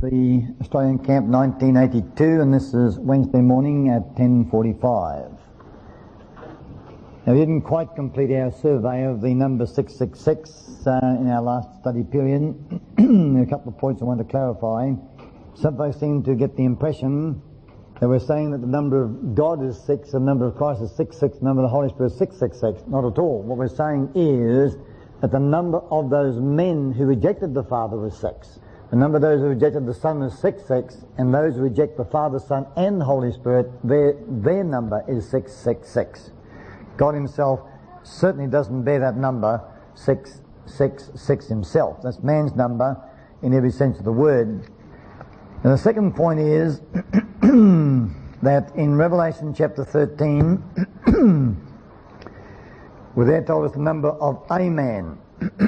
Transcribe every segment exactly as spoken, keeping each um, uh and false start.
the Australian Camp nineteen eighty-two, and this is Wednesday morning at ten forty-five. Now, we didn't quite complete our survey of the number six six six uh, in our last study period. There are a couple of points I want to clarify. Some folks seem to get the impression that we're saying that the number of God is six, the number of Christ is six six, the number of the Holy Spirit is six six six. Not at all. What we're saying is that the number of those men who rejected the Father was six. The number of those who rejected the Son is six six, and those who reject the Father, Son, and the Holy Spirit, their, their number is six six six. God himself certainly doesn't bear that number, six six six himself. That's man's number in every sense of the word. And the second point is that in Revelation chapter thirteen, we're there told us the number of a man.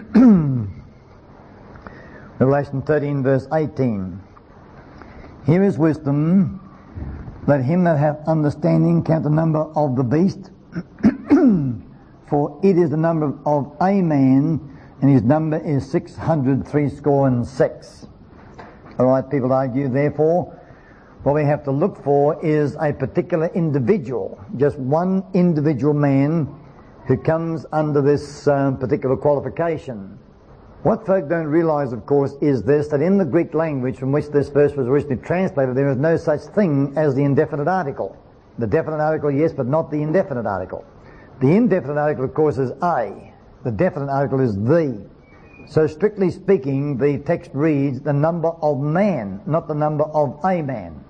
Revelation thirteen verse eighteen. Here is wisdom. Let him that hath understanding count the number of the beast, for it is the number of a man, and his number is six hundred threescore and six. Alright, people argue, therefore, what we have to look for is a particular individual, just one individual man who comes under this uh, particular qualification. What folk don't realize, of course, is this, that in the Greek language from which this verse was originally translated, there is no such thing as the indefinite article. The definite article, yes, but not the indefinite article. The indefinite article, of course, is a. The definite article is the. So strictly speaking, the text reads the number of man, not the number of a man.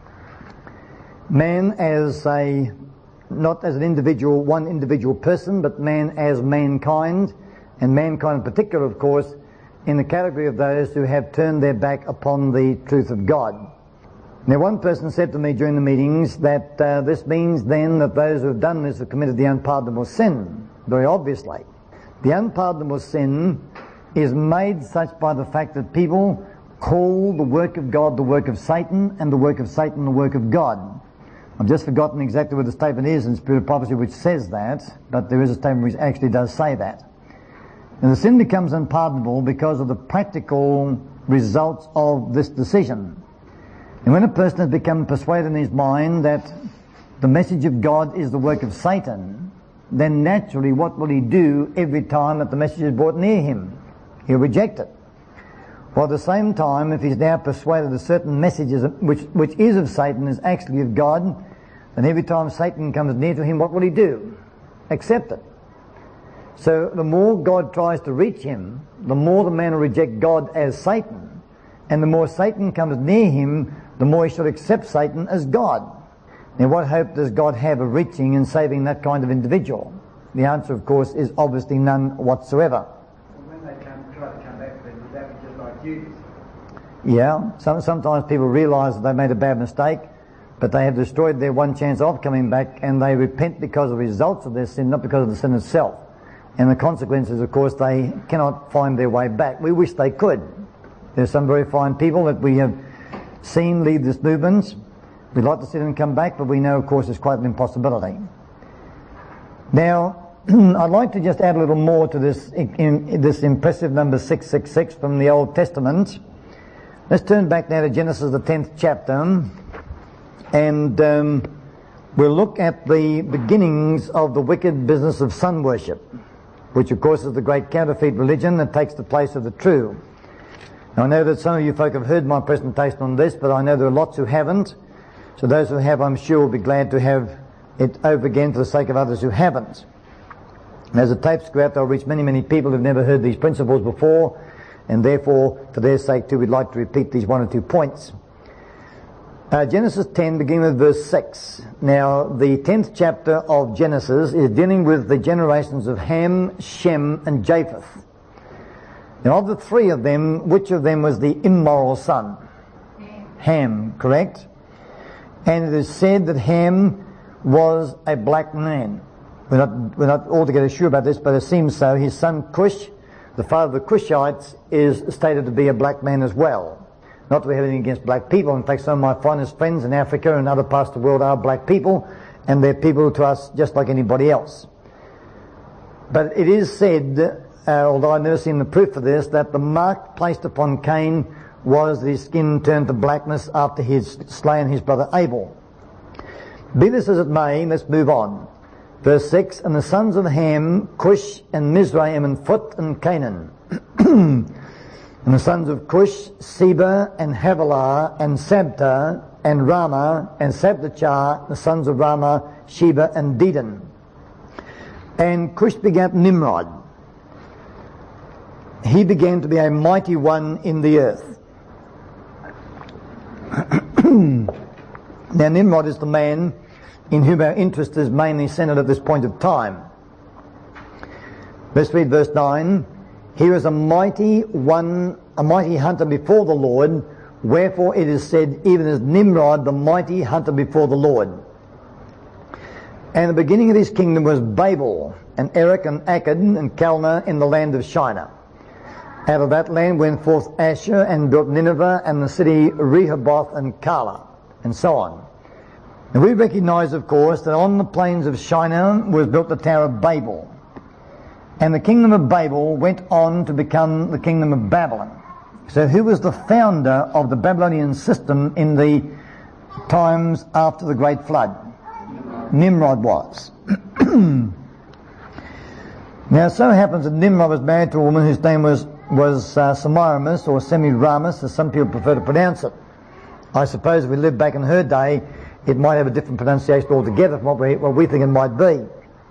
Man as a, not as an individual, one individual person, but man as mankind, and mankind in particular, of course, in the category of those who have turned their back upon the truth of God. Now, one person said to me during the meetings that uh, this means then that those who have done this have committed the unpardonable sin. Very obviously. The unpardonable sin is made such by the fact that people call the work of God the work of Satan, and the work of Satan the work of God. I've just forgotten exactly what the statement is in Spirit of Prophecy which says that, but there is a statement which actually does say that. And the sin becomes unpardonable because of the practical results of this decision. And when a person has become persuaded in his mind that the message of God is the work of Satan, then naturally what will he do every time that the message is brought near him? He'll reject it. While at the same time, if he's now persuaded that certain messages which, which is of Satan is actually of God, then every time Satan comes near to him, what will he do? Accept it. So the more God tries to reach him, the more the man will reject God as Satan. And the more Satan comes near him, the more he should accept Satan as God. Now, what hope does God have of reaching and saving that kind of individual? The answer, of course, is obviously none whatsoever. When they come, try to come back, then would that be just like Judas? Yeah, some, sometimes people realise that they made a bad mistake, but they have destroyed their one chance of coming back, and they repent because of the results of their sin, not because of the sin itself. And the consequences, of course, they cannot find their way back. We wish they could. There's some very fine people that we have seen lead this movement. We'd like to see them come back, but we know, of course, it's quite an impossibility. Now, I'd like to just add a little more to this, in, in, this impressive number six six six from the Old Testament. Let's turn back now to Genesis, the tenth chapter, and um, we'll look at the beginnings of the wicked business of sun worship, which, of course, is the great counterfeit religion that takes the place of the true. Now, I know that some of you folk have heard my presentation on this, but I know there are lots who haven't. So those who have, I'm sure, will be glad to have it over again for the sake of others who haven't. And as the tapes go out, they'll reach many, many people who've never heard these principles before, and therefore, for their sake too, we'd like to repeat these one or two points. Uh, Genesis ten, beginning with verse six. Now, the tenth chapter of Genesis is dealing with the generations of Ham, Shem, and Japheth. Now, of the three of them, which of them was the immoral son? Ham, Ham, correct? And it is said that Ham was a black man. We're not, we're not altogether sure about this, but it seems so. His son Cush, the father of the Cushites, is stated to be a black man as well. Not that we have anything against black people. In fact, some of my finest friends in Africa and other parts of the world are black people, and they're people to us just like anybody else. But it is said, uh, although I've never seen the proof of this, that the mark placed upon Cain was that his skin turned to blackness after he had slain his brother Abel. Be this as it may, let's move on. Verse six, and the sons of Ham, Cush and Mizraim and Phut and Canaan. And the sons of Cush, Seba and Havilah and Sabta and Rama and Sabtachar, the sons of Rama, Sheba and Dedan. And Cush begat Nimrod. He began to be a mighty one in the earth. Now Nimrod is the man in whom our interest is mainly centered at this point of time. Let's read verse nine. He was a mighty one, a mighty hunter before the Lord, wherefore it is said, even as Nimrod, the mighty hunter before the Lord. And the beginning of his kingdom was Babel, and Erech and Akkad and Calneh in the land of Shinar. Out of that land went forth Asher and built Nineveh and the city Rehoboth and Calah, and so on. And we recognize, of course, that on the plains of Shinar was built the Tower of Babel. And the kingdom of Babel went on to become the kingdom of Babylon. So who was the founder of the Babylonian system in the times after the Great Flood? Nimrod was. Now it so happens that Nimrod was married to a woman whose name was, was uh, Semiramis, or Semiramis, as some people prefer to pronounce it. I suppose if we lived back in her day, it might have a different pronunciation altogether from what we, what we think it might be.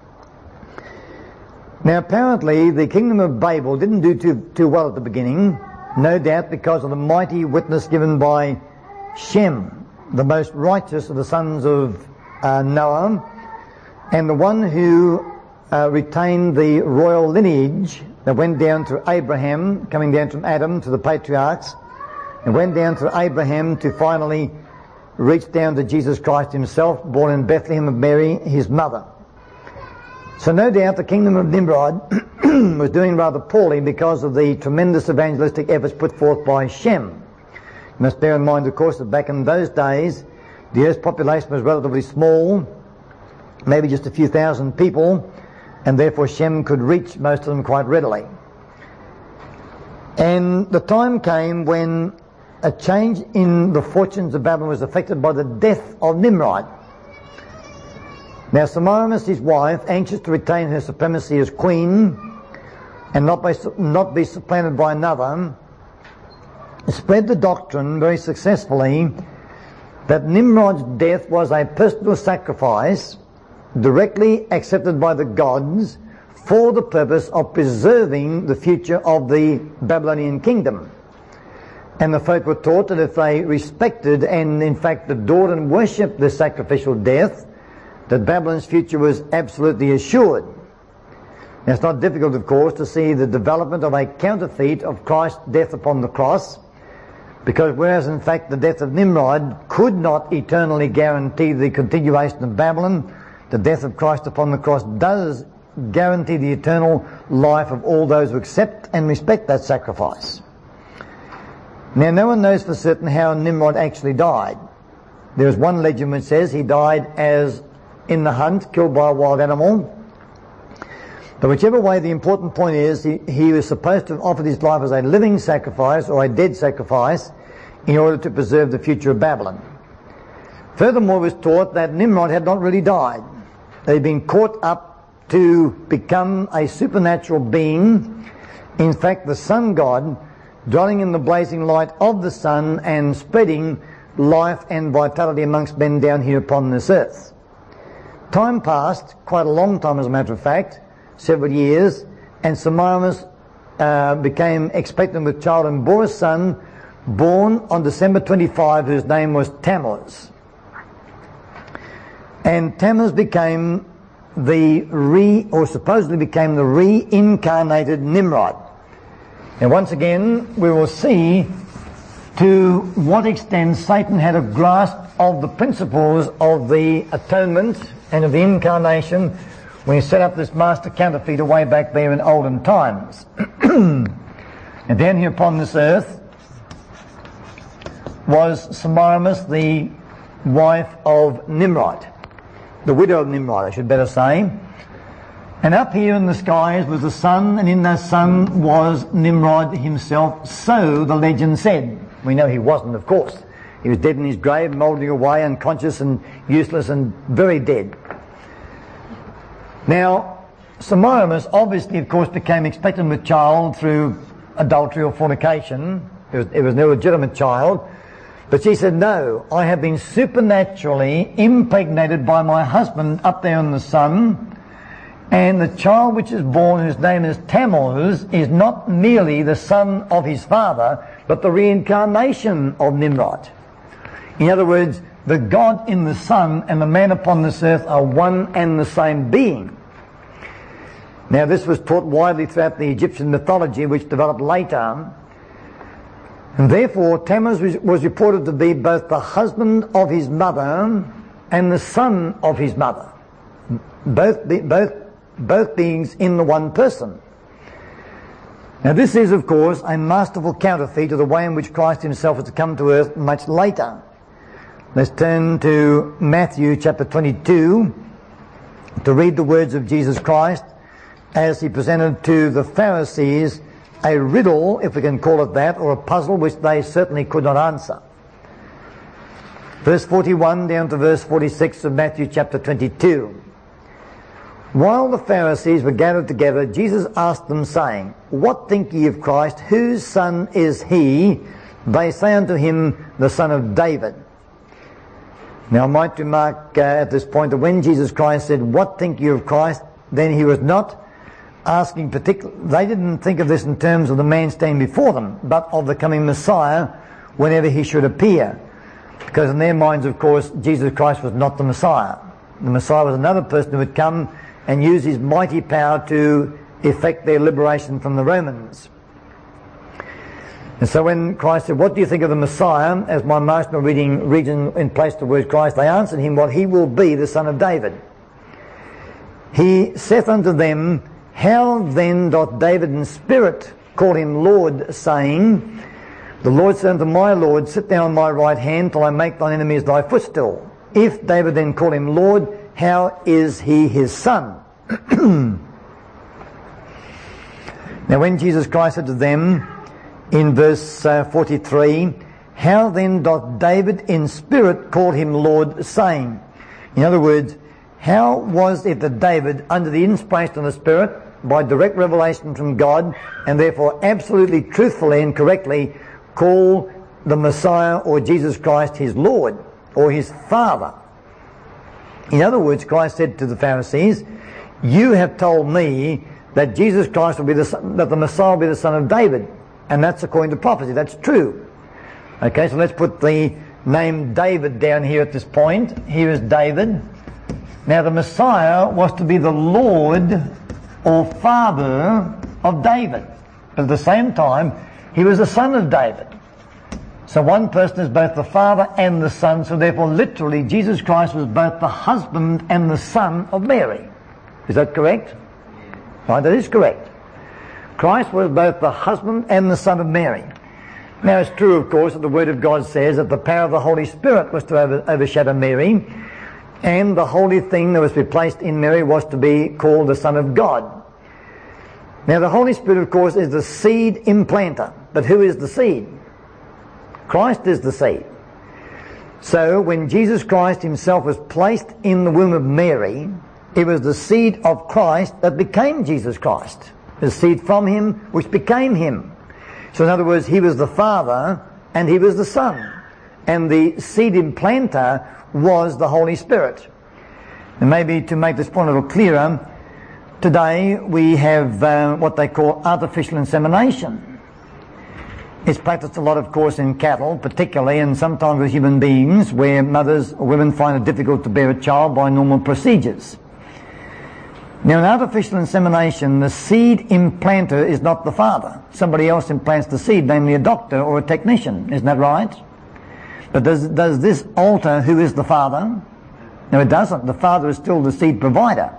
Now apparently the kingdom of Babel didn't do too, too well at the beginning, no doubt because of the mighty witness given by Shem, the most righteous of the sons of uh, Noah, and the one who uh, retained the royal lineage that went down through Abraham, coming down from Adam to the patriarchs, and went down through Abraham to finally reach down to Jesus Christ himself, born in Bethlehem of Mary, his mother. So no doubt the kingdom of Nimrod was doing rather poorly because of the tremendous evangelistic efforts put forth by Shem. You must bear in mind, of course, that back in those days, the earth's population was relatively small, maybe just a few thousand people, and therefore Shem could reach most of them quite readily. And the time came when a change in the fortunes of Babylon was affected by the death of Nimrod. Now Semiramis, his wife, anxious to retain her supremacy as queen and not be, not be supplanted by another, spread the doctrine very successfully that Nimrod's death was a personal sacrifice directly accepted by the gods for the purpose of preserving the future of the Babylonian kingdom. And the folk were taught that if they respected and in fact adored and worshipped the sacrificial death, that Babylon's future was absolutely assured. Now it's not difficult, of course, to see the development of a counterfeit of Christ's death upon the cross, because whereas in fact the death of Nimrod could not eternally guarantee the continuation of Babylon, the death of Christ upon the cross does guarantee the eternal life of all those who accept and respect that sacrifice. Now no one knows for certain how Nimrod actually died. There is one legend which says he died as in the hunt, killed by a wild animal. But whichever way, the important point is he, he was supposed to have offered his life as a living sacrifice or a dead sacrifice in order to preserve the future of Babylon. Furthermore, it was taught that Nimrod had not really died. They had been caught up to become a supernatural being, in fact the sun god, dwelling in the blazing light of the sun and spreading life and vitality amongst men down here upon this earth. Time passed, quite a long time as a matter of fact, several years, and Semiramis uh, became expectant with child and bore a son, born on December twenty-fifth, whose name was Tammuz. And Tammuz became the re, or supposedly became the reincarnated Nimrod. And once again, we will see to what extent Satan had a grasp of the principles of the atonement and of the incarnation when he set up this master counterfeiter way back there in olden times. And down here upon this earth was Semiramis, the wife of Nimrod, the widow of Nimrod, I should better say. And up here in the skies was the sun, and in that sun was Nimrod himself, so the legend said. We know he wasn't, of course. He was dead in his grave, mouldering away, unconscious and useless and very dead. Now, Semiramis obviously, of course, became expectant with child through adultery or fornication. It was, it was an illegitimate child. But she said, no, I have been supernaturally impregnated by my husband up there in the sun, and the child which is born, whose name is Tammuz, is not merely the son of his father, but the reincarnation of Nimrod. In other words, the God in the sun and the man upon this earth are one and the same being. Now, this was taught widely throughout the Egyptian mythology, which developed later. And therefore, Tammuz was, was reported to be both the husband of his mother and the son of his mother. Both, be, both, both beings in the one person. Now, this is, of course, a masterful counterfeit of the way in which Christ himself was to come to earth much later. Let's turn to Matthew chapter twenty-two to read the words of Jesus Christ as he presented to the Pharisees a riddle, if we can call it that, or a puzzle which they certainly could not answer. Verse forty-one down to verse forty-six of Matthew chapter twenty-two. While the Pharisees were gathered together, Jesus asked them, saying, What think ye of Christ? Whose son is he? They say unto him, The son of David. Now I might remark uh, at this point that when Jesus Christ said, What think you of Christ? Then he was not asking particular. They didn't think of this in terms of the man standing before them, but of the coming Messiah whenever he should appear. Because in their minds, of course, Jesus Christ was not the Messiah. The Messiah was another person who would come and use his mighty power to effect their liberation from the Romans. And so when Christ said, What do you think of the Messiah? As my marginal reading region in place the word Christ, they answered him, Well, he will be the son of David. He saith unto them, How then doth David in spirit call him Lord, saying, The Lord said unto my Lord, Sit down on my right hand till I make thine enemies thy footstool. If David then call him Lord, how is he his son? Now when Jesus Christ said to them in verse uh, forty-three, How then doth David in spirit call him Lord, saying? In other words, how was it that David, under the inspiration of the Spirit, by direct revelation from God, and therefore absolutely truthfully and correctly, call the Messiah or Jesus Christ his Lord or his Father? In other words, Christ said to the Pharisees, You have told me that Jesus Christ will be the son, that the Messiah will be the son of David, and that's according to prophecy. That's true. Okay, so let's put the name David down here at this point. Here is David. Now the Messiah was to be the Lord or father of David. But at the same time, he was the son of David. So one person is both the father and the son, so therefore literally Jesus Christ was both the husband and the son of Mary. Is that correct? Right, that is correct. Christ was both the husband and the son of Mary. Now it's true, of course, that the Word of God says that the power of the Holy Spirit was to over, overshadow Mary, and the holy thing that was to be placed in Mary was to be called the Son of God. Now the Holy Spirit, of course, is the seed implanter. But who is the seed? Christ is the seed. So when Jesus Christ himself was placed in the womb of Mary, it was the seed of Christ that became Jesus Christ. The seed from him which became him. So in other words, he was the Father and he was the Son. And the seed implanter was the Holy Spirit. And maybe to make this point a little clearer, today we have uh, what they call artificial insemination. It's practiced a lot, of course, in cattle, particularly, and sometimes with human beings, where mothers or women find it difficult to bear a child by normal procedures. Now, in artificial insemination, the seed implanter is not the father. Somebody else implants the seed, namely a doctor or a technician. Isn't that right? But does, does this alter who is the father? No, it doesn't. The father is still the seed provider.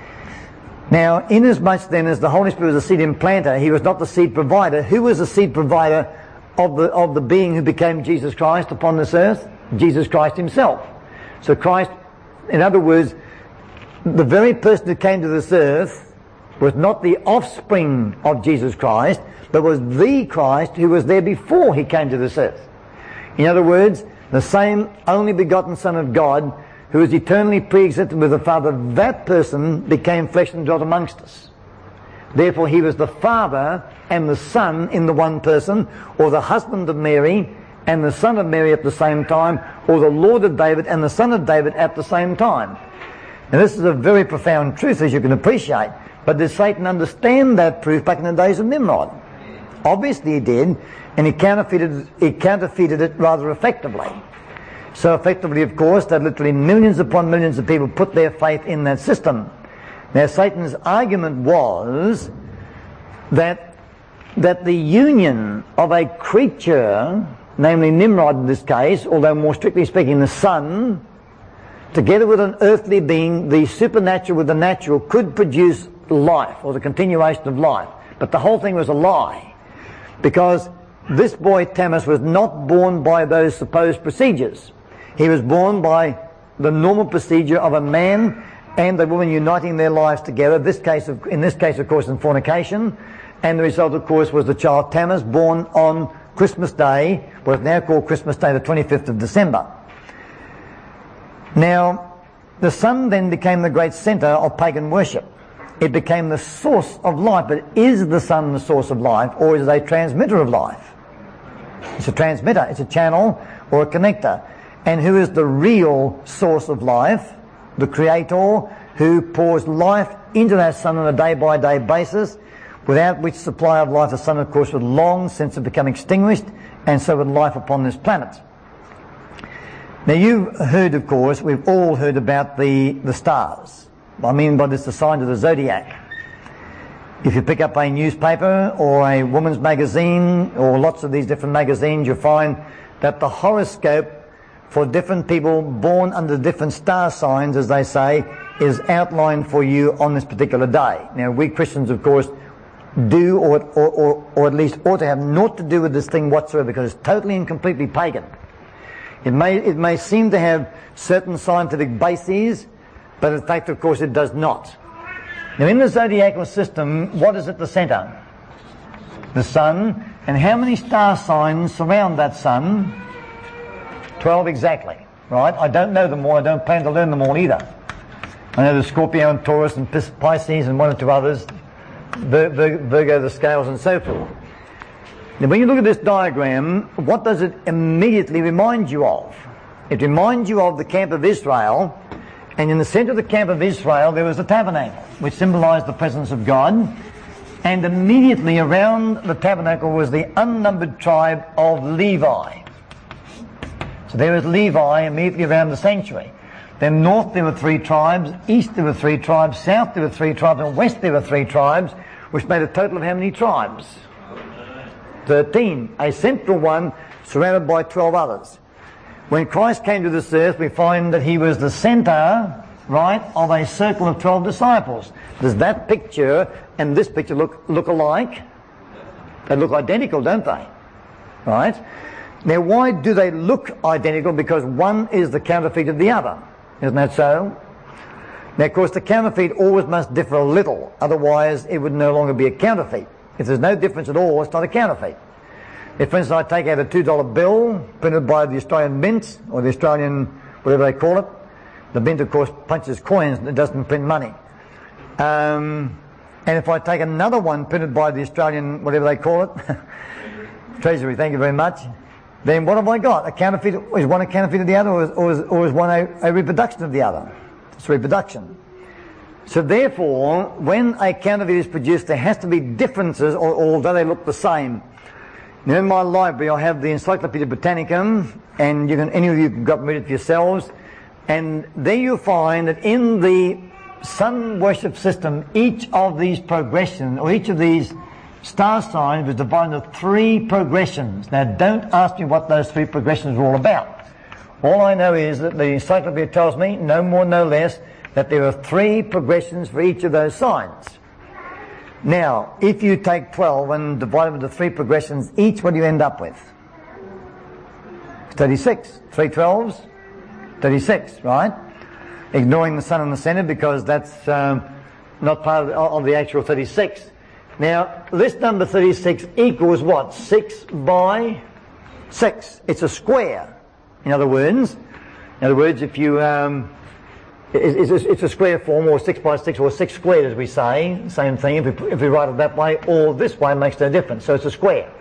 Now, inasmuch then as the Holy Spirit was the seed implanter, he was not the seed provider. Who was the seed provider of the, of the being who became Jesus Christ upon this earth? Jesus Christ himself. So Christ, in other words, the very person who came to this earth was not the offspring of Jesus Christ, but was the Christ who was there before he came to this earth. In other words, the same only begotten Son of God, who is eternally pre-existed with the Father, that person became flesh and dwelt amongst us. Therefore he was the Father and the Son in the one person, or the husband of Mary and the son of Mary at the same time, or the Lord of David and the son of David at the same time. Now this is a very profound truth, as you can appreciate, but did Satan understand that truth back in the days of Nimrod? Obviously he did, and he counterfeited, he counterfeited it rather effectively. So effectively, of course, that literally millions upon millions of people put their faith in that system. Now Satan's argument was that that the union of a creature, namely Nimrod in this case, although more strictly speaking the Son, together with an earthly being, the supernatural with the natural, could produce life, or the continuation of life. But the whole thing was a lie, because this boy Tammuz was not born by those supposed procedures. He was born by the normal procedure of a man and a woman uniting their lives together, this case of, in this case of course in fornication, and the result of course was the child Tammuz, born on Christmas Day, what is now called Christmas Day, the twenty-fifth of December. Now, the Son then became the great centre of pagan worship. It became the source of life. But is the Son the source of life, or is it a transmitter of life? It's a transmitter, it's a channel or a connector. And who is the real source of life? The Creator, who pours life into that Son on a day-by-day basis, without which supply of life the Son, of course, would long since have become extinguished, and so would life upon this planet. Now you've heard, of course, we've all heard about the, the stars. I mean by this the signs of the zodiac. If you pick up a newspaper or a woman's magazine or lots of these different magazines, you'll find that the horoscope for different people born under different star signs, as they say, is outlined for you on this particular day. Now we Christians, of course, do or, or, or, or at least ought to have naught to do with this thing whatsoever, because it's totally and completely pagan. It may, it may seem to have certain scientific bases, but in fact, of course, it does not. Now, in the zodiacal system, what is at the centre? The Sun. And how many star signs surround that Sun? Twelve exactly, right? I don't know them all. I don't plan to learn them all either. I know the Scorpio and Taurus and Pisces and one or two others, Virgo, the scales, and so forth. Now, when you look at this diagram, what does it immediately remind you of? It reminds you of the camp of Israel, and in the centre of the camp of Israel there was the tabernacle, which symbolised the presence of God, and immediately around the tabernacle was the unnumbered tribe of Levi. So there was Levi immediately around the sanctuary. Then north there were three tribes, east there were three tribes, south there were three tribes, and west there were three tribes, which made a total of how many tribes? Thirteen. A central one surrounded by twelve others. When Christ came to this earth, we find that he was the centre, right, of a circle of twelve disciples. Does that picture and this picture look, look alike? They look identical, don't they? Right? Now, why do they look identical? Because one is the counterfeit of the other. Isn't that so? Now, of course, the counterfeit always must differ a little. Otherwise, it would no longer be a counterfeit. If there's no difference at all, it's not a counterfeit. If, for instance, I take out a two dollar bill printed by the Australian Mint, or the Australian, whatever they call it, the Mint, of course, punches coins, it doesn't print money. Um, and if I take another one printed by the Australian, whatever they call it, Treasury, thank you very much, then what have I got? A counterfeit? Is one a counterfeit of the other, or is, or is, or is one a, a reproduction of the other? It's reproduction. So therefore, when a counterfeit is produced, there has to be differences, or, although they look the same. Now, in my library, I have the Encyclopedia Britannicum, and you can, any of you can go up and read it for yourselves. And there you'll find that in the sun worship system, each of these progressions, or each of these star signs, was divided into three progressions. Now, don't ask me what those three progressions are all about. All I know is that the Encyclopedia tells me, no more, no less, that there are three progressions for each of those signs. Now, if you take twelve and divide them into three progressions, each, what do you end up with? thirty-six. Three twelves, thirty-six, right? Ignoring the sun in the centre, because that's um, not part of the, of the actual thirty-six. Now, list number thirty-six equals what? six by six. It's a square. In other words, in other words, if you um, it's, it's, it's a square form, or six by six, or six squared, as we say. Same thing. If we, if we write it that way or this way, it makes no difference. So it's a square.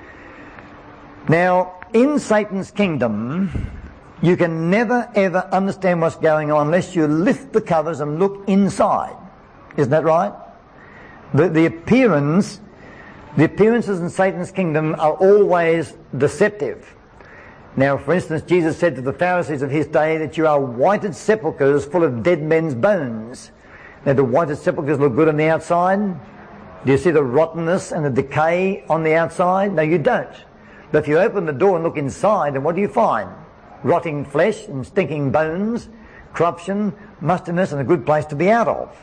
Now, in Satan's kingdom, you can never ever understand what's going on unless you lift the covers and look inside. Isn't that right? The, the appearance, the appearances in Satan's kingdom are always deceptive. Now, for instance, Jesus said to the Pharisees of his day that you are whited sepulchres full of dead men's bones. Now, do whited sepulchres look good on the outside? Do you see the rottenness and the decay on the outside? No, you don't. But if you open the door and look inside, then what do you find? Rotting flesh and stinking bones, corruption, mustiness, and a good place to be out of.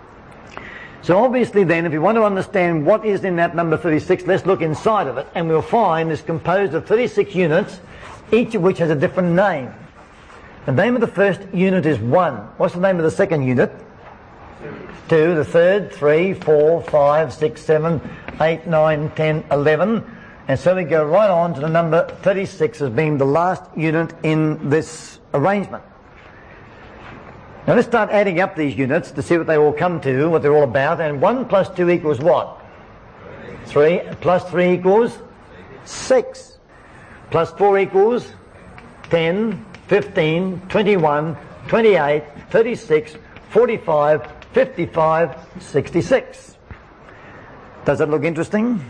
So obviously then, if you want to understand what is in that number thirty-six, let's look inside of it, and we'll find it's composed of thirty-six units, each of which has a different name. The name of the first unit is one. What's the name of the second unit? Two. The third, three, four, five, six, seven, eight, nine, ten, eleven. And so we go right on to the number thirty-six as being the last unit in this arrangement. Now let's start adding up these units to see what they all come to, what they're all about. And one plus two equals what? Three. Plus three equals six. Plus four equals ten, fifteen, twenty-one, twenty-eight, thirty-six, forty-five, fifty-five, sixty-six. Does that look interesting?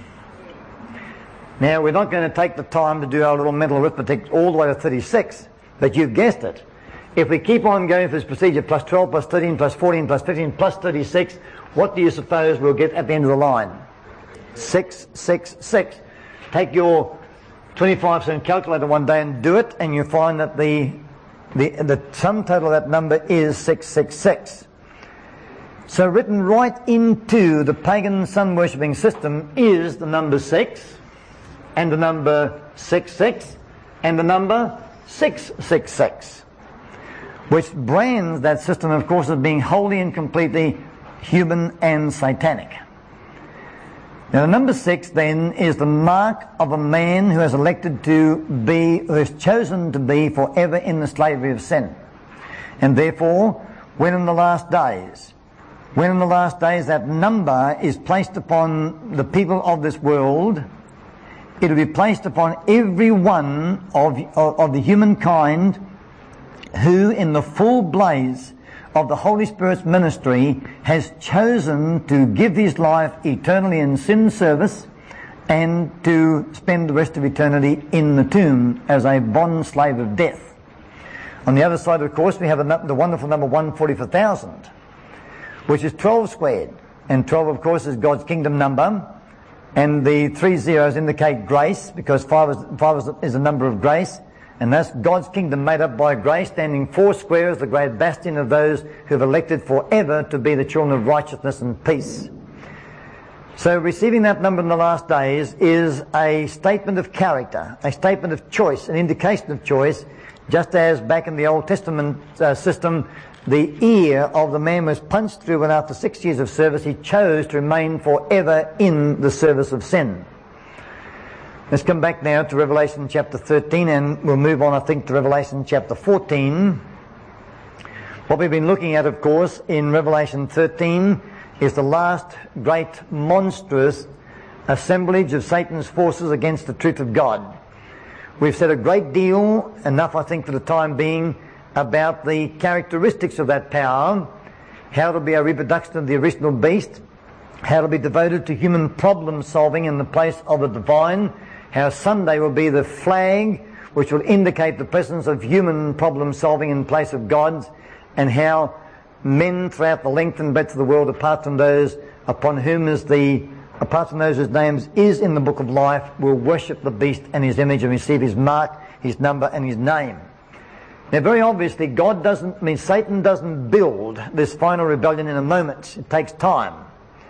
Now, we're not going to take the time to do our little mental arithmetic all the way to thirty-six, but you've guessed it. If we keep on going through this procedure, plus twelve, plus thirteen, plus fourteen, plus fifteen, plus thirty-six, what do you suppose we'll get at the end of the line? six, six, six. Take your twenty-five cent calculator one day and do it, and you find that the, the, the sum total of that number is six six six. So written right into the pagan sun-worshipping system is the number six, and the number six six, and the number six six six, which brands that system, of course, as being wholly and completely human and satanic. Now, the number six, then, is the mark of a man who has elected to be, who has chosen to be forever in the slavery of sin. And therefore, when in the last days, when in the last days that number is placed upon the people of this world, it will be placed upon every one of, of, of the humankind who, in the full blaze of the Holy Spirit's ministry, has chosen to give his life eternally in sin service and to spend the rest of eternity in the tomb as a bond slave of death. On the other side, of course, we have a, the wonderful number one hundred forty-four thousand, which is twelve squared. And twelve, of course, is God's kingdom number. And the three zeros indicate grace, because five is, five is, is a number of grace. And that's God's kingdom made up by grace, standing four square as the great bastion of those who have elected forever to be the children of righteousness and peace. So receiving that number in the last days is a statement of character, a statement of choice, an indication of choice, just as back in the Old Testament uh, system, the ear of the man was punched through, and after six years of service he chose to remain forever in the service of sin. Let's come back now to Revelation chapter thirteen, and we'll move on, I think, to Revelation chapter fourteen. What we've been looking at, of course, in Revelation thirteen is the last great monstrous assemblage of Satan's forces against the truth of God. We've said a great deal, enough I think for the time being, about the characteristics of that power, how to be a reproduction of the original beast, how to be devoted to human problem solving in the place of the divine, how Sunday will be the flag which will indicate the presence of human problem solving in place of God's, and how men throughout the length and breadth of the world, apart from those upon whom is the, apart from those whose names is in the book of life, will worship the beast and his image and receive his mark, his number and his name. Now, very obviously, God doesn't, I mean, Satan doesn't build this final rebellion in a moment. It takes time.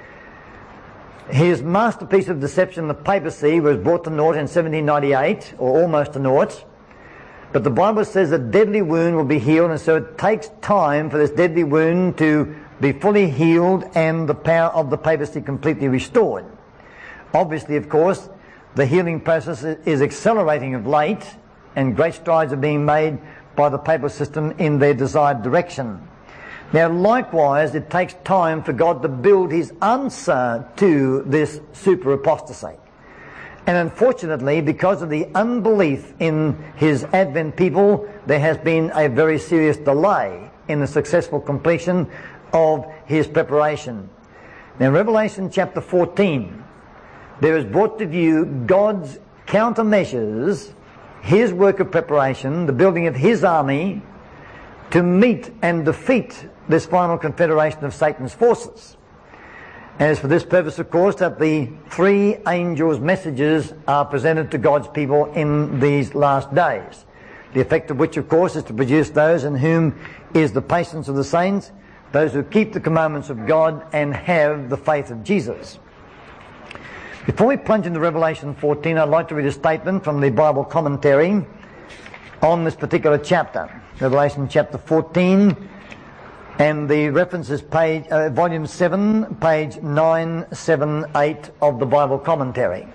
His masterpiece of deception, the papacy, was brought to naught in seventeen ninety-eight, or almost to naught. But the Bible says a deadly wound will be healed, and so it takes time for this deadly wound to be fully healed and the power of the papacy completely restored. Obviously, of course, the healing process is accelerating of late, and great strides are being made by the papal system in their desired direction. Now, likewise, it takes time for God to build his answer to this super apostasy. And unfortunately, because of the unbelief in his Advent people, there has been a very serious delay in the successful completion of his preparation. Now, Revelation chapter fourteen, there is brought to view God's countermeasures, his work of preparation, the building of his army to meet and defeat this final confederation of Satan's forces. And it's for this purpose, of course, that the three angels' messages are presented to God's people in these last days. The effect of which, of course, is to produce those in whom is the patience of the saints, those who keep the commandments of God and have the faith of Jesus. Before we plunge into Revelation fourteen, I'd like to read a statement from the Bible commentary on this particular chapter. Revelation chapter fourteen, and the reference is page, uh, volume seven, page nine seventy-eight of the Bible commentary.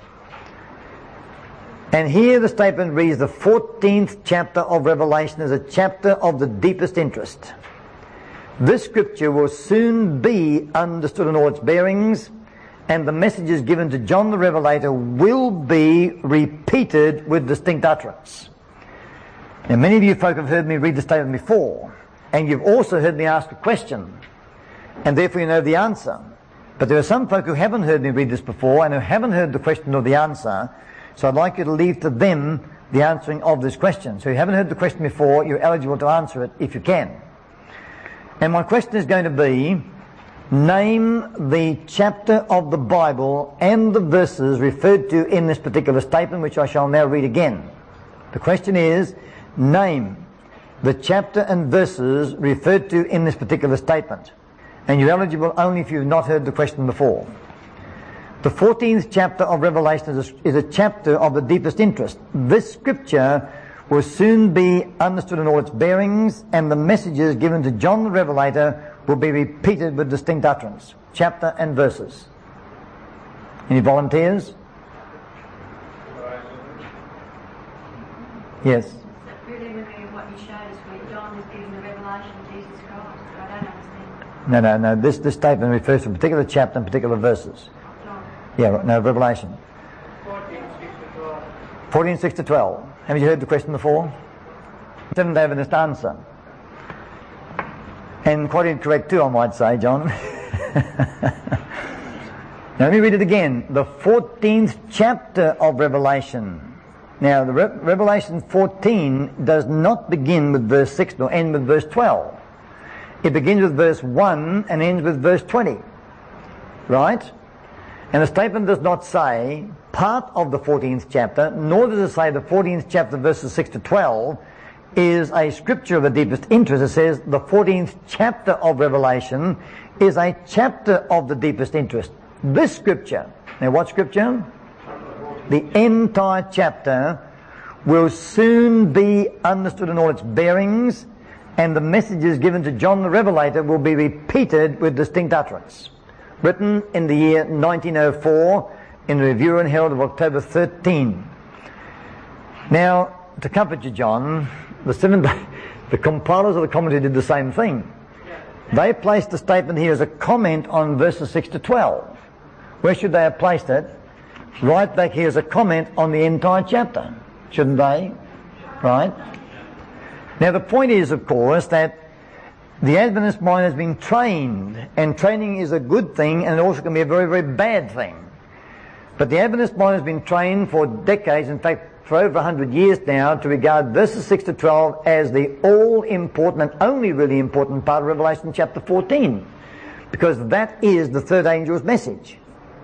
And here the statement reads, the fourteenth chapter of Revelation is a chapter of the deepest interest. This scripture will soon be understood in all its bearings, and the messages given to John the Revelator will be repeated with distinct utterance. Now, many of you folk have heard me read the statement before, and you've also heard me ask a question, and therefore you know the answer. But there are some folk who haven't heard me read this before and who haven't heard the question or the answer, so I'd like you to leave to them the answering of this question. So if you haven't heard the question before, you're eligible to answer it if you can. And my question is going to be, name the chapter of the Bible and the verses referred to in this particular statement, which I shall now read again. The question is, name the chapter and verses referred to in this particular statement. And you're eligible only if you've not heard the question before. The fourteenth chapter of Revelation is a, is a chapter of the deepest interest. This scripture will soon be understood in all its bearings, and the messages given to John the Revelator will be repeated with distinct utterance. Chapter and verses. Any volunteers? Yes. What you showed us where John is giving the revelation of Jesus Christ. I don't understand. No, no, no. This, this statement refers to a particular chapter and particular verses. John. Yeah, no, Revelation. fourteen, six to twelve. Have you heard the question before? Seventh Adventist answer. And quite incorrect too, I might say, John. Now let me read it again. The fourteenth chapter of Revelation. Now, the Re- Revelation fourteen does not begin with verse six nor end with verse twelve. It begins with verse one and ends with verse twenty. Right? And the statement does not say part of the fourteenth chapter, nor does it say the fourteenth chapter verses six to twelve is a scripture of the deepest interest. It says the fourteenth chapter of Revelation is a chapter of the deepest interest. This scripture, now what scripture? The entire chapter will soon be understood in all its bearings, and the messages given to John the Revelator will be repeated with distinct utterance. Written in the year nineteen oh four in the Review and Herald of October thirteenth. Now, to comfort you, John, the seven, the compilers of the commentary did the same thing. They placed the statement here as a comment on verses six to twelve. Where should they have placed it? Right back here as a comment on the entire chapter, shouldn't they? Right? Now the point is, of course, that the Adventist mind has been trained, and training is a good thing, and it also can be a very, very bad thing. But the Adventist mind has been trained for decades, in fact for over a hundred years now, to regard verses six to twelve as the all-important and only really important part of Revelation chapter fourteen, because that is the third angel's message.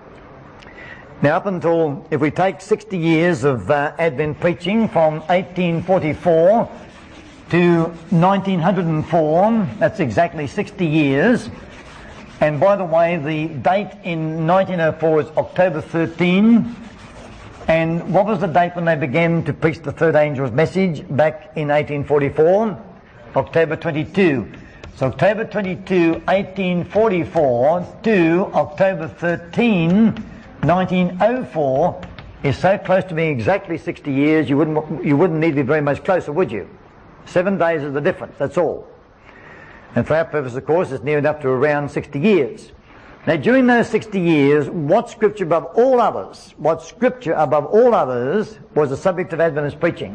Now, up until, if we take sixty years of uh, Advent preaching from eighteen forty-four to nineteen oh four, that's exactly sixty years. And by the way, the date in nineteen oh four is October thirteenth. And what was the date when they began to preach the third angel's message back in eighteen forty-four? October twenty-second. So October twenty-second, eighteen forty-four to October thirteenth, nineteen oh four is so close to being exactly sixty years, you wouldn't, you wouldn't need to be very much closer, would you? Seven days is the difference, that's all. And for our purpose, of course, it's near enough to around sixty years. Now, during those sixty years, what scripture above all others, what scripture above all others was the subject of Adventist preaching?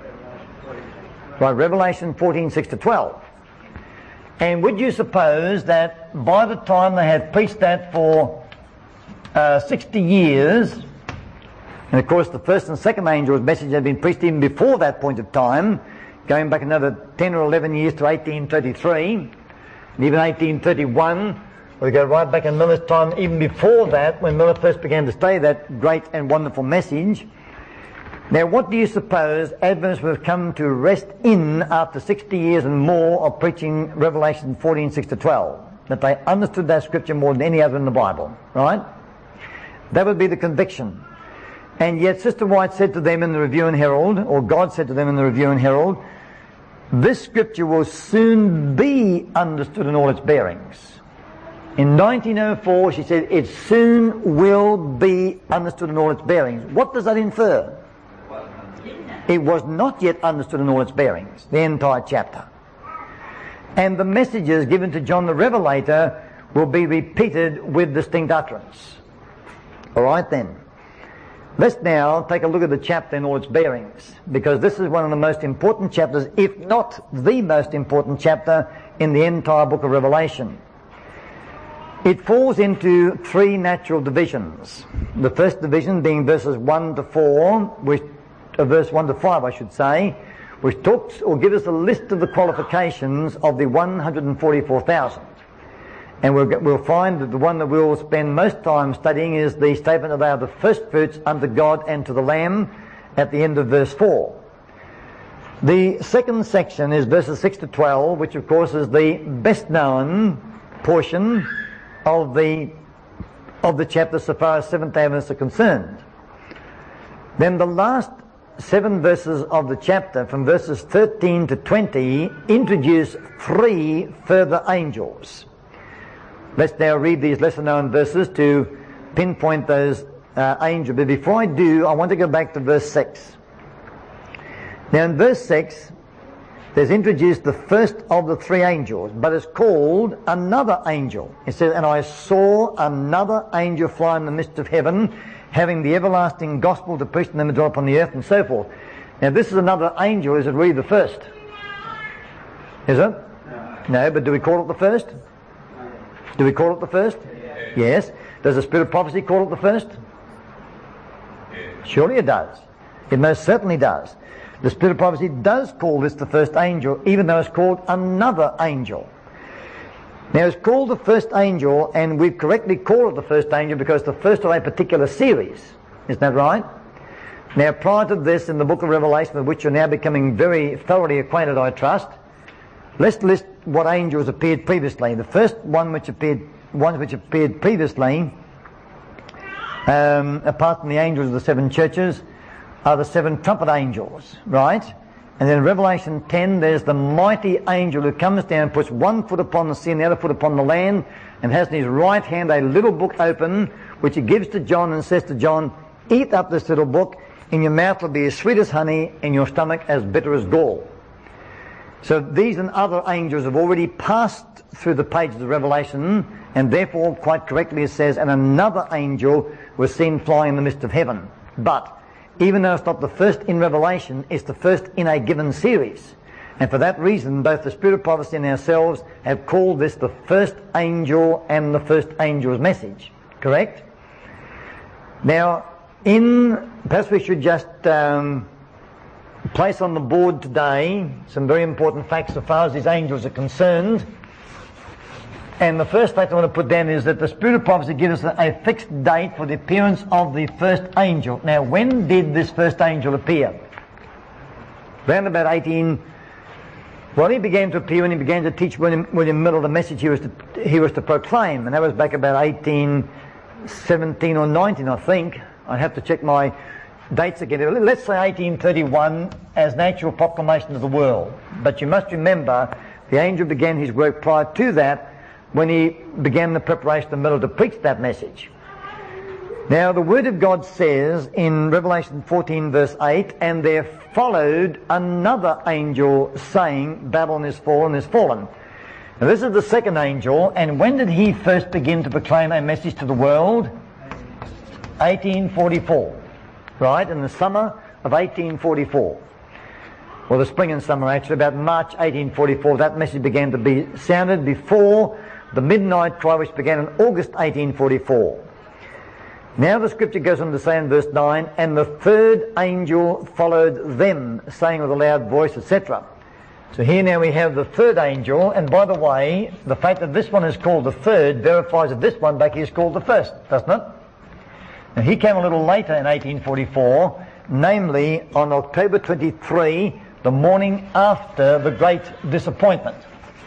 Right, Revelation fourteen, six to twelve. And would you suppose that by the time they had preached that for uh, sixty years, and of course the first and second angel's message had been preached even before that point of time, going back another ten or eleven years to eighteen thirty-three, and even eighteen thirty-one, we go right back in Miller's time, even before that, when Miller first began to study that great and wonderful message. Now, what do you suppose Adventists would have come to rest in after sixty years and more of preaching Revelation fourteen, six to twelve? That they understood that scripture more than any other in the Bible, right? That would be the conviction. And yet Sister White said to them in the Review and Herald, or God said to them in the Review and Herald, this scripture will soon be understood in all its bearings. In nineteen oh four, she said, it soon will be understood in all its bearings. What does that infer? It was not yet understood in all its bearings, the entire chapter. And the messages given to John the Revelator will be repeated with distinct utterance. All right then. Let's now take a look at the chapter in all its bearings, because this is one of the most important chapters, if not the most important chapter in the entire book of Revelation. It falls into three natural divisions. The first division being verses one to four, which, uh, verse one to five I should say, which talks or gives us a list of the qualifications of the one hundred forty-four thousand. And we'll, we'll find that the one that we'll spend most time studying is the statement that they are the first fruits unto God and to the Lamb at the end of verse four. The second section is verses six to twelve, which of course is the best known portion of the of the chapter so far as Seventh-day Adventists are concerned. Then the last seven verses of the chapter, from verses thirteen to twenty, introduce three further angels. Let's now read these lesser known verses to pinpoint those uh, angels. But before I do, I want to go back to verse six. Now in verse six, there's introduced the first of the three angels, but it's called another angel. It says, and I saw another angel fly in the midst of heaven, having the everlasting gospel to preach to them that dwell upon the earth, and so forth. Now this is another angel. Is it really the first? Is it? No. No, but do we call it the first? Do we call it the first? Yes. Yes. Does the Spirit of Prophecy call it the first? Yes. Surely it does. It most certainly does. The Spirit of Prophecy does call this the first angel, even though it's called another angel. Now it's called the first angel, and we've correctly called it the first angel because the first of a particular series. Isn't that right? Now prior to this, in the book of Revelation, with which you're now becoming very thoroughly acquainted, I trust, let's list what angels appeared previously. The first one which appeared, one which appeared previously, um, apart from the angels of the seven churches, are the seven trumpet angels, right? And then in Revelation ten, there's the mighty angel who comes down, puts one foot upon the sea and the other foot upon the land, and has in his right hand a little book open, which he gives to John and says to John, eat up this little book, and your mouth will be as sweet as honey, and your stomach as bitter as gall. So these and other angels have already passed through the pages of Revelation, and therefore, quite correctly, it says, and another angel was seen flying in the midst of heaven. But even though it's not the first in Revelation, it's the first in a given series. And for that reason, both the Spirit of Prophecy and ourselves have called this the first angel and the first angel's message. Correct? Now, in, perhaps we should just um, place on the board today some very important facts so far as these angels are concerned. And the first fact I want to put down is that the Spirit of Prophecy gives us a fixed date for the appearance of the first angel. Now, when did this first angel appear? Around about eighteen... Well, he began to appear when he began to teach William, William Miller the message he was to, he was to proclaim. And that was back about eighteen seventeen or nineteen, I think. I have to check my dates again. Let's say eighteen thirty-one as an actual proclamation to the world. But you must remember, the angel began his work prior to that, when he began the preparation of Miller to preach that message. Now the Word of God says in Revelation fourteen verse eight, and there followed another angel saying, Babylon is fallen, is fallen. Now this is the second angel, and when did he first begin to proclaim a message to the world? eighteen forty-four. Right, in the summer of eighteen forty-four. Well, the spring and summer actually, about March eighteen forty-four, that message began to be sounded before the midnight cry which began in August eighteen forty-four. Now the scripture goes on to say in verse nine, and the third angel followed them, saying with a loud voice, et cetera. So here now we have the third angel, and by the way, the fact that this one is called the third verifies that this one back here is called the first, doesn't it? Now he came a little later in eighteen forty-four, namely on October twenty-third, the morning after the great disappointment.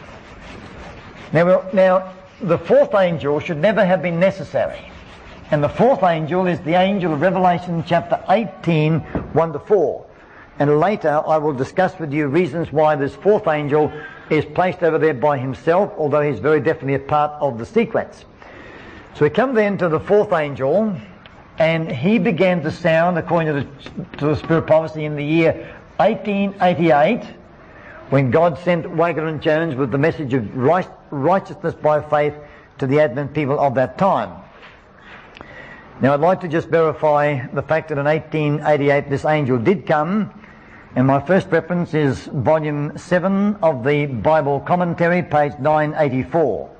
Now, now the fourth angel should never have been necessary. And the fourth angel is the angel of Revelation chapter eighteen, one to four. And later I will discuss with you reasons why this fourth angel is placed over there by himself, although he's very definitely a part of the sequence. So we come then to the fourth angel, and he began to sound, according to the, to the Spirit of Prophecy, in the year eighteen eighty-eight, when God sent Wager and Jones with the message of right, righteousness by faith to the Advent people of that time. Now I'd like to just verify the fact that in eighteen eighty-eight this angel did come, and my first reference is volume seven of the Bible Commentary, page nine eighty-four.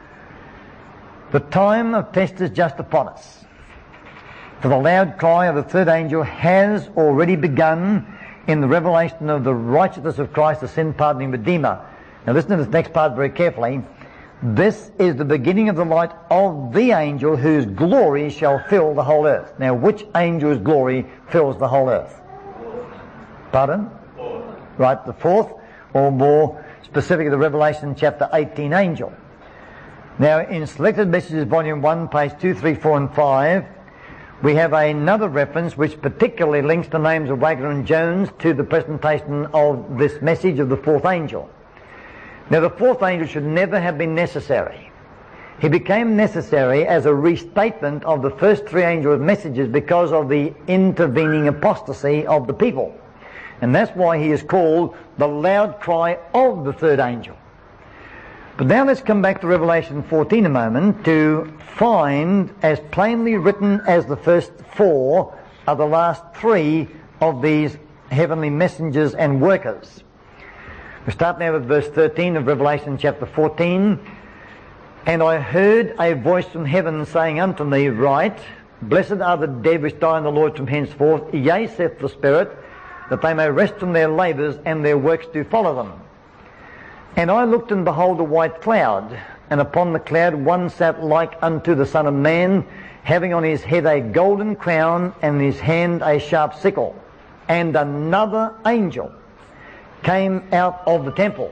The time of test is just upon us, for the loud cry of the third angel has already begun in the revelation of the righteousness of Christ, the sin-pardoning Redeemer. Now listen to this next part very carefully. This is the beginning of the light of the angel whose glory shall fill the whole earth. Now, which angel's glory fills the whole earth? Pardon? Fourth. Right, the fourth, or more specifically the Revelation chapter eighteen angel. Now, in Selected Messages, volume one, page two, three, four, and five, we have another reference which particularly links the names of Wagner and Jones to the presentation of this message of the fourth angel. Now the fourth angel should never have been necessary. He became necessary as a restatement of the first three angels' messages because of the intervening apostasy of the people. And that's why he is called the loud cry of the third angel. But now let's come back to Revelation fourteen a moment to find, as plainly written as the first four, are the last three of these heavenly messengers and workers. We start now with verse thirteen of Revelation chapter fourteen. And I heard a voice from heaven saying unto me, Write, Blessed are the dead which die in the Lord from henceforth, yea, saith the Spirit, that they may rest from their labours, and their works do follow them. And I looked, and behold a white cloud, and upon the cloud one sat like unto the Son of Man, having on his head a golden crown, and in his hand a sharp sickle. And another angel came out of the temple.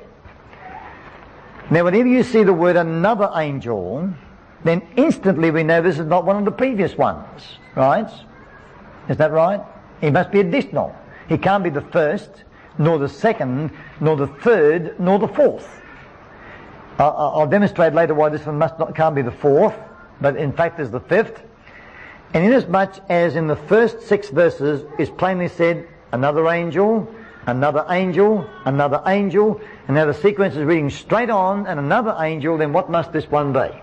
Now whenever you see the word another angel, then instantly we know this is not one of the previous ones, right? Is that right? He must be additional. He can't be the first, nor the second, nor the third, nor the fourth. I'll, I'll demonstrate later why this one must not, can't be the fourth, but in fact is the fifth. And inasmuch as in the first six verses is plainly said, another angel, another angel, another angel, and now the sequence is reading straight on, and another angel, then what must this one be?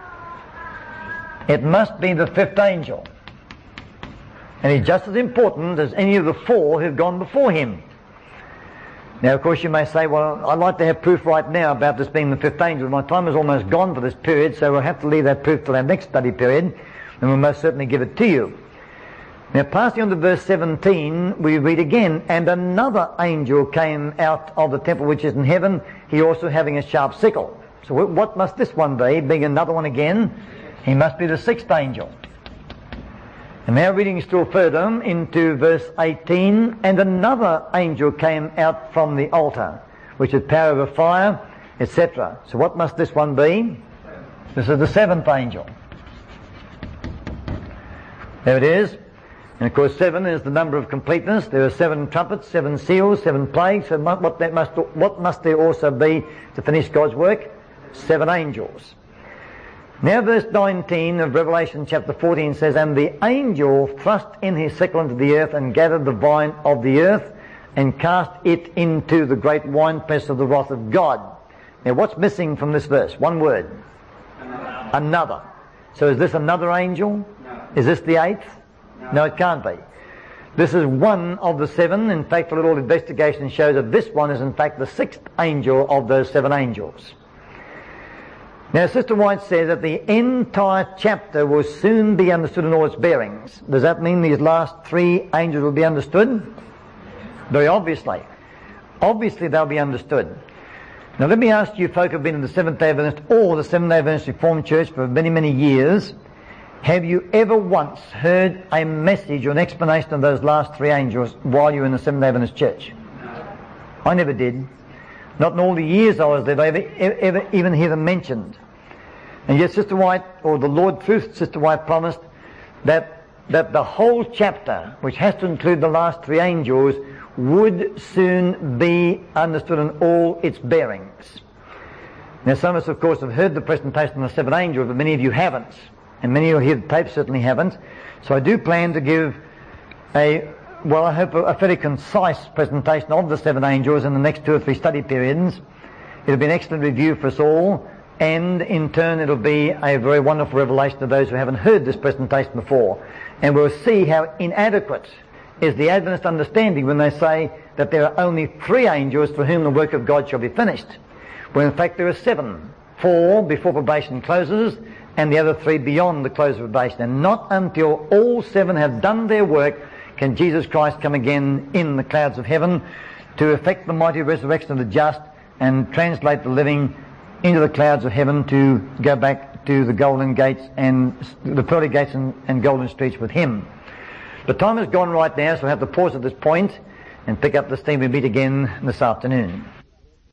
It must be the fifth angel. And he's just as important as any of the four who've gone before him. Now, of course, you may say, well, I'd like to have proof right now about this being the fifth angel. My time is almost gone for this period, so we'll have to leave that proof till our next study period, and we'll most certainly give it to you. Now, passing on to verse seventeen, we read again, And another angel came out of the temple which is in heaven, he also having a sharp sickle. So what must this one be, being another one again? He must be the sixth angel. And now reading still further into verse eighteen, And another angel came out from the altar, which had power over fire, et cetera. So what must this one be? This is the seventh angel. There it is. And of course seven is the number of completeness. There are seven trumpets, seven seals, seven plagues. So what, that must, what must there also be to finish God's work? Seven angels. Now verse nineteen of Revelation chapter fourteen says, "And the angel thrust in his sickle into the earth, and gathered the vine of the earth, and cast it into the great winepress of the wrath of God." Now what's missing from this verse? One word. Another. Another. So is this another angel? No. Is this the eighth? No. No, it can't be. This is one of the seven. In fact, a little investigation shows that this one is in fact the sixth angel of those seven angels. Now, Sister White says that the entire chapter will soon be understood in all its bearings. Does that mean these last three angels will be understood? Very obviously. Obviously they'll be understood. Now let me ask you folk who have been in the Seventh-day Adventist or the Seventh-day Adventist Reformed Church for many, many years, have you ever once heard a message or an explanation of those last three angels while you were in the Seventh-day Adventist Church? I never did. Not in all the years I was there, did I ever, ever even hear them mentioned. And yet Sister White, or the Lord through Sister White, promised that, that the whole chapter, which has to include the last three angels, would soon be understood in all its bearings. Now some of us, of course, have heard the presentation of the seven angels, but many of you haven't. And many of you here at the tape certainly haven't. So I do plan to give a, well, I hope a, a fairly concise presentation of the seven angels in the next two or three study periods. It'll be an excellent review for us all, and in turn it'll be a very wonderful revelation to those who haven't heard this presentation before. And we'll see how inadequate is the Adventist understanding when they say that there are only three angels for whom the work of God shall be finished, when in fact there are seven. Four before probation closes, and the other three beyond the close of probation. And not until all seven have done their work can Jesus Christ come again in the clouds of heaven to effect the mighty resurrection of the just and translate the living into the clouds of heaven to go back to the golden gates and the pearly gates and, and golden streets with him. The time has gone right now, so I have to pause at this point and pick up the steam and meet again this afternoon.